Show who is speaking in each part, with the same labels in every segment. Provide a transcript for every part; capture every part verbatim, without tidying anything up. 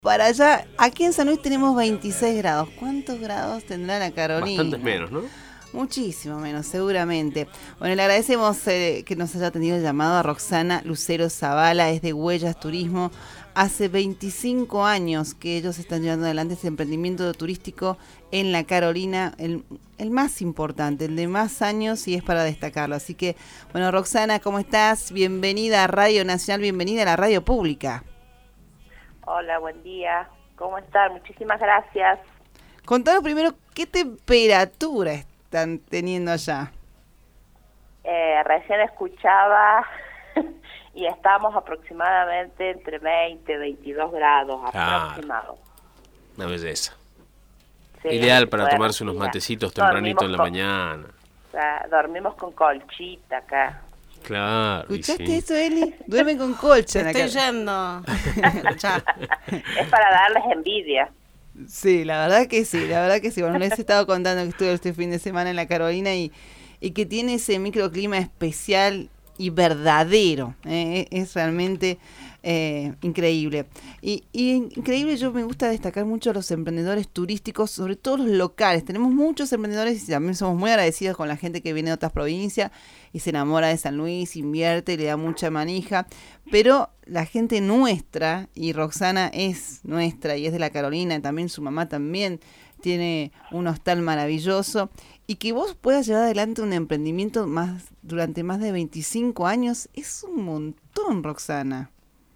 Speaker 1: Para allá, aquí en San Luis tenemos veintiséis grados. ¿Cuántos grados tendrá la Carolina?
Speaker 2: Bastantes menos, ¿no?
Speaker 1: Muchísimo menos, seguramente. Bueno, le agradecemos eh, que nos haya atendido el llamado a Roxana Lucero Zavala, es de Huellas Turismo. Hace veinticinco años que ellos están llevando adelante este emprendimiento turístico en la Carolina, el, el más importante, el de más años, y es para destacarlo. Así que, bueno, Roxana, ¿cómo estás? Bienvenida a Radio Nacional, bienvenida a la radio pública.
Speaker 3: Hola, buen día. ¿Cómo están? Muchísimas gracias.
Speaker 1: Contanos primero, ¿qué temperatura están teniendo allá?
Speaker 3: Eh, recién escuchaba y estamos aproximadamente entre veinte y veintidós grados
Speaker 2: Claro.
Speaker 3: aproximados.
Speaker 2: Una belleza.
Speaker 3: Sí,
Speaker 2: Ideal para
Speaker 3: bueno,
Speaker 2: tomarse unos
Speaker 3: mira,
Speaker 2: matecitos tempranito en la
Speaker 3: con,
Speaker 2: mañana.
Speaker 3: O sea, dormimos con colchita acá.
Speaker 2: Claro. y
Speaker 1: ¿Escuchaste
Speaker 2: sí.
Speaker 1: eso, Eli? Duermen con colcha en la
Speaker 4: Estoy
Speaker 1: ca-
Speaker 4: yendo. Ya.
Speaker 3: Es para darles envidia.
Speaker 1: Sí, la verdad que sí, la verdad que sí. Bueno, les he estado contando que estuve este fin de semana en la Carolina y, y que tiene ese microclima especial y verdadero. ¿eh? Es realmente eh, increíble. Y, y increíble, yo me gusta destacar mucho a los emprendedores turísticos, sobre todo los locales. Tenemos muchos emprendedores y también somos muy agradecidos con la gente que viene de otras provincias y se enamora de San Luis, invierte, le da mucha manija. Pero la gente nuestra, y Roxana es nuestra y es de la Carolina, también su mamá también tiene un hostal maravilloso, y que vos puedas llevar adelante un emprendimiento más durante más de veinticinco años, es un montón, Roxana.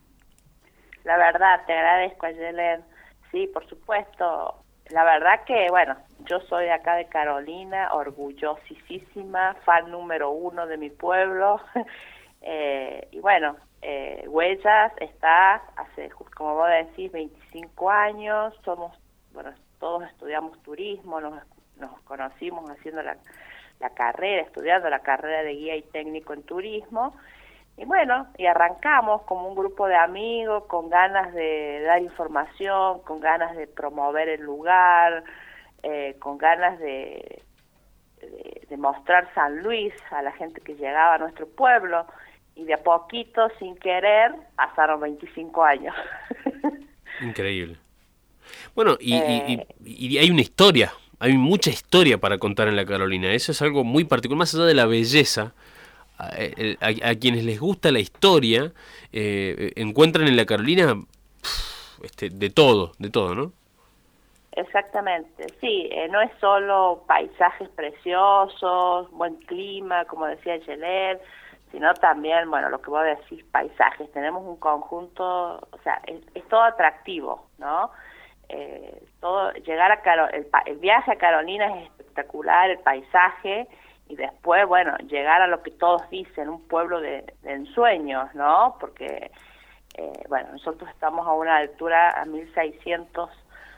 Speaker 3: La verdad, te agradezco, Ayelen. Sí, por supuesto. La verdad que, bueno, yo soy de acá de Carolina, orgullosísima, fan número uno de mi pueblo. eh, y bueno, eh, Huellas está hace, como vos decís, veinticinco años. Somos, bueno, todos estudiamos turismo, nos, nos conocimos haciendo la, la carrera, estudiando la carrera de guía y técnico en turismo. Y bueno, y arrancamos como un grupo de amigos con ganas de dar información, con ganas de promover el lugar, eh, con ganas de, de, de mostrar San Luis a la gente que llegaba a nuestro pueblo. Y de a poquito, sin querer, pasaron veinticinco años.
Speaker 2: Increíble. Bueno, y,
Speaker 3: Eh,
Speaker 2: y, y, y hay una historia, hay mucha historia para contar en la Carolina. Eso es algo muy particular, más allá de la belleza. A, a, a quienes les gusta la historia, eh, encuentran en la Carolina pff, este, de todo, de todo, ¿no?
Speaker 3: Exactamente, sí, eh, no es solo paisajes preciosos, buen clima, como decía Yelet, sino también, bueno, lo que vos decís, paisajes. Tenemos un conjunto, o sea, es, es todo atractivo, ¿no? Eh, todo llegar a Caro, el, el viaje a Carolina es espectacular, el paisaje. Y después, bueno, llegar a lo que todos dicen, un pueblo de, de ensueños, ¿no? Porque, eh, bueno, nosotros estamos a una altura a mil seiscientos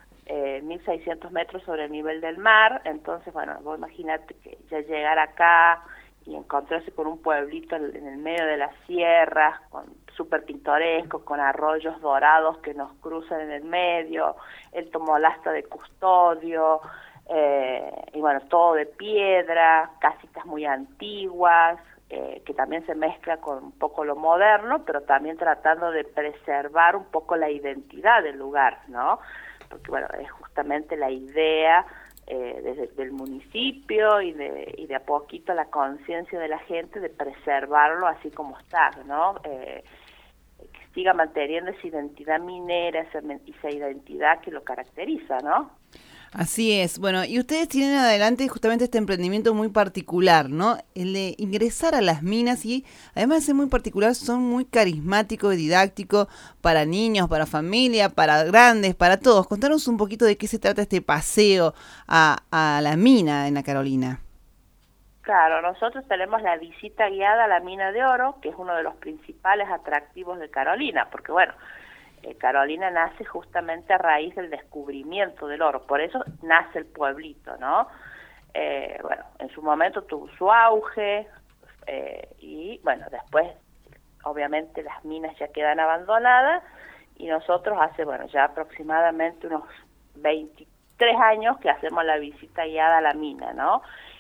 Speaker 3: metros sobre el nivel del mar. Entonces, bueno, vos imaginate que ya llegar acá y encontrarse con un pueblito en, en el medio de las sierras, con súper pintoresco, con arroyos dorados que nos cruzan en el medio, el Tomolasta de Custodio. Eh, y bueno, todo de piedra, casitas muy antiguas, eh, que también se mezcla con un poco lo moderno, pero también tratando de preservar un poco la identidad del lugar, ¿no? Porque bueno, es justamente la idea eh, desde del municipio y de, y de a poquito la conciencia de la gente de preservarlo así como está, ¿no? Eh, que siga manteniendo esa identidad minera, esa, esa identidad que lo caracteriza, ¿no?
Speaker 1: Así es. Bueno, y ustedes tienen adelante justamente este emprendimiento muy particular, ¿no? El de ingresar a las minas, y además de ser muy particular, son muy carismáticos y didácticos para niños, para familia, para grandes, para todos. Contanos un poquito de qué se trata este paseo a, a la mina en la Carolina.
Speaker 3: Claro, nosotros tenemos la visita guiada a la mina de oro, que es uno de los principales atractivos de Carolina, porque bueno, Eh, Carolina nace justamente a raíz del descubrimiento del oro, por eso nace el pueblito, ¿no? Eh, bueno, en su momento tuvo su auge eh, y bueno, después obviamente las minas ya quedan abandonadas y nosotros hace, bueno, ya aproximadamente unos veintitrés años que hacemos la visita guiada a la mina, ¿no?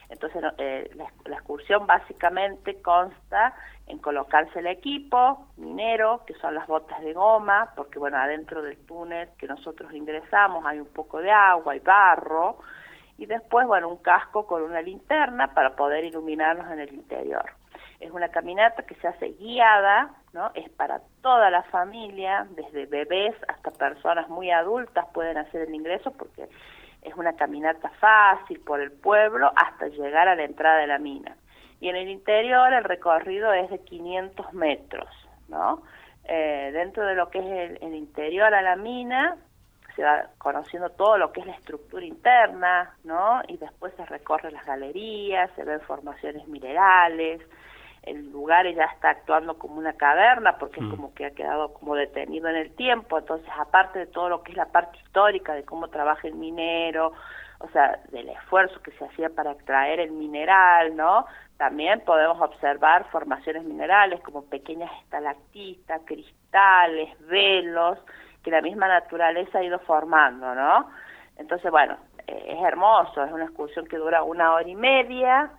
Speaker 3: Entonces eh, la, la excursión básicamente consta en colocarse el equipo minero, que son las botas de goma, porque bueno, adentro del túnel que nosotros ingresamos hay un poco de agua y barro, y después, bueno, un casco con una linterna para poder iluminarnos en el interior. Es una caminata que se hace guiada, ¿no? Es para toda la familia, desde bebés hasta personas muy adultas pueden hacer el ingreso porque es una caminata fácil por el pueblo hasta llegar a la entrada de la mina. Y en el interior el recorrido es de quinientos metros, ¿no? Eh, dentro de lo que es el, el interior a la mina se va conociendo todo lo que es la estructura interna, ¿no? Y después se recorre las galerías, se ven formaciones minerales, el lugar ya está actuando como una caverna porque mm. es como que ha quedado como detenido en el tiempo, entonces aparte de todo lo que es la parte histórica de cómo trabaja el minero, o sea, del esfuerzo que se hacía para extraer el mineral, ¿no? También podemos observar formaciones minerales como pequeñas estalactitas, cristales, velos, que la misma naturaleza ha ido formando, ¿no? Entonces, bueno, eh, es hermoso, es una excursión que dura una hora y media,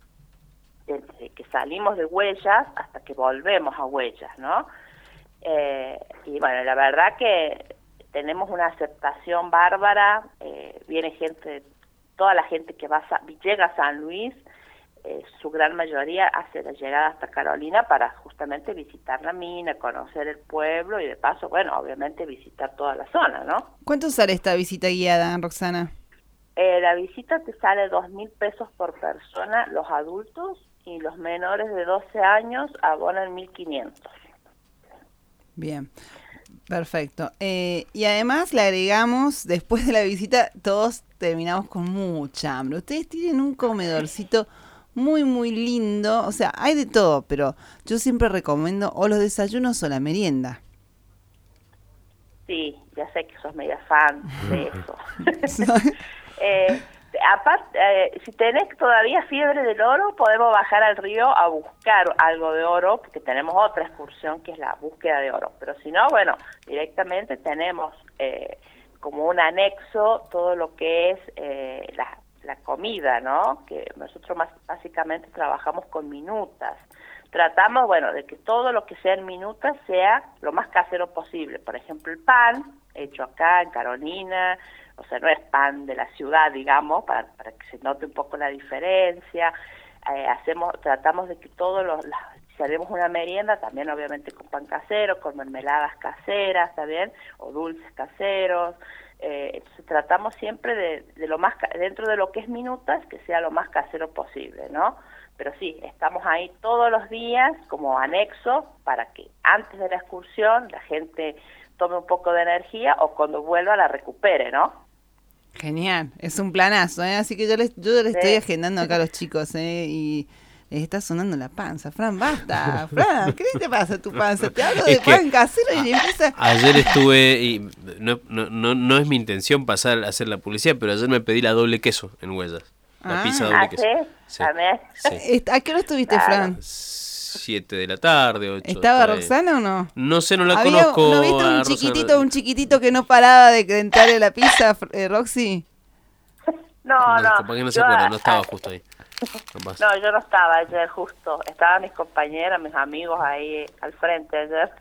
Speaker 3: desde que salimos de Huellas hasta que volvemos a Huellas, ¿no? Eh, y bueno, la verdad que tenemos una aceptación bárbara, eh, viene gente, toda la gente que va a, llega a San Luis, eh, su gran mayoría hace la llegada hasta Carolina para justamente visitar la mina, conocer el pueblo y de paso, bueno, obviamente visitar toda la zona, ¿no?
Speaker 1: ¿Cuánto sale esta visita guiada, Roxana?
Speaker 3: Eh, la visita te sale dos mil pesos por persona, los adultos, y los menores de doce años abonan mil quinientos.
Speaker 1: Bien, perfecto. Eh, y además le agregamos, después de la visita, todos terminamos con mucha hambre. Ustedes tienen un comedorcito muy, muy lindo. O sea, hay de todo, pero yo siempre recomiendo o los desayunos o la merienda.
Speaker 3: Sí, ya sé que sos media fan de eso. eh, aparte, eh, si tenés todavía fiebre del oro, podemos bajar al río a buscar algo de oro, porque tenemos otra excursión que es la búsqueda de oro. Pero si no, bueno, directamente tenemos eh, como un anexo todo lo que es eh, la, la comida, ¿no? Que nosotros más básicamente trabajamos con minutas. Tratamos, bueno, de que todo lo que sea en minutas sea lo más casero posible. Por ejemplo, el pan, hecho acá en Carolina, o sea, no es pan de la ciudad, digamos, para, para que se note un poco la diferencia. Eh, hacemos, tratamos de que todos los, las, si hacemos una merienda, también obviamente con pan casero, con mermeladas caseras, ¿también? O dulces caseros. Eh, entonces tratamos siempre de, de lo más, dentro de lo que es minutas, que sea lo más casero posible, ¿no? Pero sí, estamos ahí todos los días como anexo para que antes de la excursión la gente tome un poco de energía o cuando vuelva la recupere, ¿no?
Speaker 1: Genial, es un planazo, ¿eh? Así que yo les, yo les sí. estoy agendando acá a los chicos, ¿eh? Y les está sonando la panza. Fran, basta, Fran, ¿qué te pasa a tu panza? Te hablo de es pan casero y empieza...
Speaker 2: Ayer estuve, y no, no, no, no es mi intención pasar a hacer la publicidad, pero ayer me pedí la doble queso en Huellas. La
Speaker 1: ah,
Speaker 2: pizza doble
Speaker 3: ¿ah,
Speaker 2: queso.
Speaker 3: Sí? Sí.
Speaker 2: Sí.
Speaker 1: ¿A qué hora estuviste, claro. Fran?
Speaker 2: Siete de la tarde, ocho.
Speaker 1: ¿Estaba Roxana o no?
Speaker 2: No sé, no la
Speaker 1: ¿Había,
Speaker 2: conozco.
Speaker 1: ¿No viste un chiquitito, Roxana? un chiquitito que no paraba de, de entrarle la pizza, eh, Roxy?
Speaker 3: No, no. no
Speaker 2: capaz que no se acuerda, no estaba justo ahí. Capaz.
Speaker 3: No, yo no estaba ayer justo. Estaban mis compañeras, mis amigos ahí al frente ayer.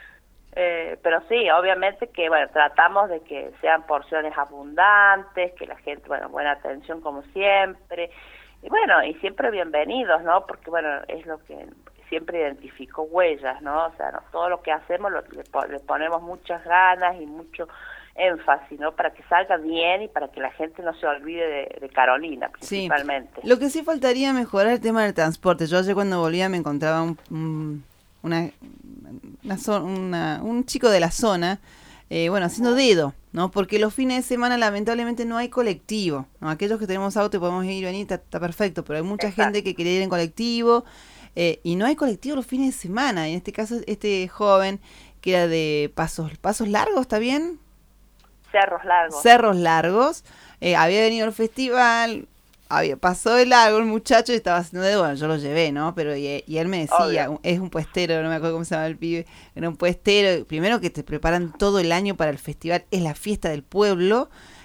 Speaker 3: Eh, pero sí, obviamente que, bueno, tratamos de que sean porciones abundantes, que la gente, bueno, buena atención como siempre. Y bueno, y siempre bienvenidos, ¿no? Porque, bueno, es lo que siempre identificó Huellas, ¿no? O sea, ¿no? todo lo que hacemos lo, le, le ponemos muchas ganas y mucho énfasis, ¿no? Para que salga bien y para que la gente no se olvide de, de Carolina, principalmente.
Speaker 1: Sí. Lo que sí faltaría mejorar el tema del transporte. Yo ayer cuando volvía me encontraba un, un, una, una, una, un chico de la zona, eh, bueno, haciendo dedo, ¿no? Porque los fines de semana lamentablemente no hay colectivo, ¿no? Aquellos que tenemos auto y podemos ir y venir, está, está perfecto, pero hay mucha Exacto. gente que quiere ir en colectivo eh, y no hay colectivo los fines de semana. Y en este caso, este joven que era de Pasos, Pasos Largos, ¿está bien?
Speaker 3: Cerros Largos.
Speaker 1: Cerros Largos, eh, había venido al festival, había pasó de largo el muchacho y estaba haciendo dedo, bueno, yo lo llevé, ¿no? Pero y, y él me decía, Obvio. es un puestero, no me acuerdo cómo se llama el pibe, era un puestero, primero que te preparan todo el año para el festival, es la fiesta del pueblo,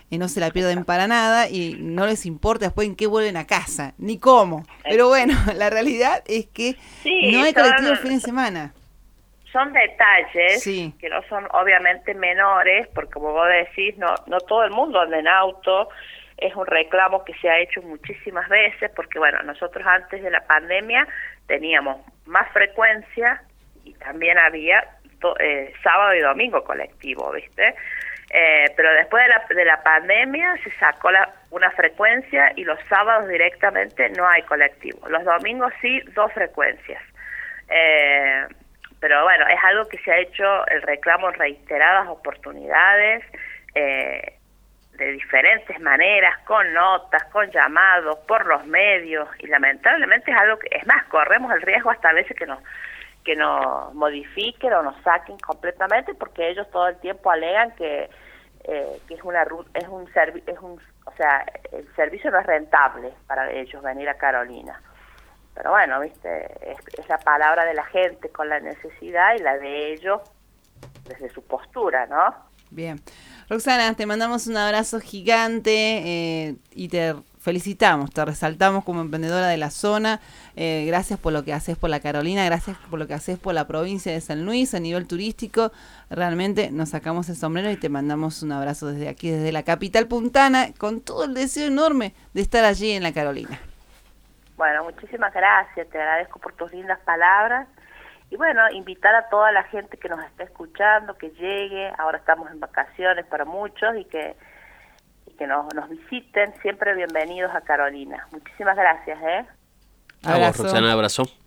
Speaker 1: y no se la pierden para nada y no les importa después en qué vuelven a casa, ni cómo. Pero bueno, la realidad es que
Speaker 3: sí,
Speaker 1: no hay
Speaker 3: son,
Speaker 1: colectivo el fin de semana.
Speaker 3: Son detalles
Speaker 1: sí.
Speaker 3: que no son obviamente menores, porque como vos decís, no, no todo el mundo anda en auto. Es un reclamo que se ha hecho muchísimas veces, porque bueno, nosotros antes de la pandemia teníamos más frecuencia y también había to, eh, sábado y domingo colectivo, ¿viste? Eh, pero después de la, de la pandemia se sacó la, una frecuencia y los sábados directamente no hay colectivo. Los domingos sí, dos frecuencias. Eh, pero bueno, es algo que se ha hecho el reclamo en reiteradas oportunidades, eh, de diferentes maneras, con notas, con llamados, por los medios, y lamentablemente es algo que, es más, corremos el riesgo hasta a veces que nos que nos modifiquen o nos saquen completamente, porque ellos todo el tiempo alegan que eh, que es una es un servi es un o sea, el servicio no es rentable para ellos venir a Carolina. Pero bueno, viste, es, es la palabra de la gente con la necesidad y la de ellos desde su postura, ¿no?
Speaker 1: Bien. Roxana, te mandamos un abrazo gigante eh, y te felicitamos, te resaltamos como emprendedora de la zona. Eh, gracias por lo que haces por la Carolina, gracias por lo que haces por la provincia de San Luis a nivel turístico. Realmente nos sacamos el sombrero y te mandamos un abrazo desde aquí, desde la capital puntana, con todo el deseo enorme de estar allí en la Carolina.
Speaker 3: Bueno, muchísimas gracias, te agradezco por tus lindas palabras. Y bueno, invitar a toda la gente que nos está escuchando, que llegue, ahora estamos en vacaciones para muchos, y que y que nos, nos visiten, siempre bienvenidos a Carolina. Muchísimas gracias, ¿eh?
Speaker 2: A vos, Roxana, abrazo.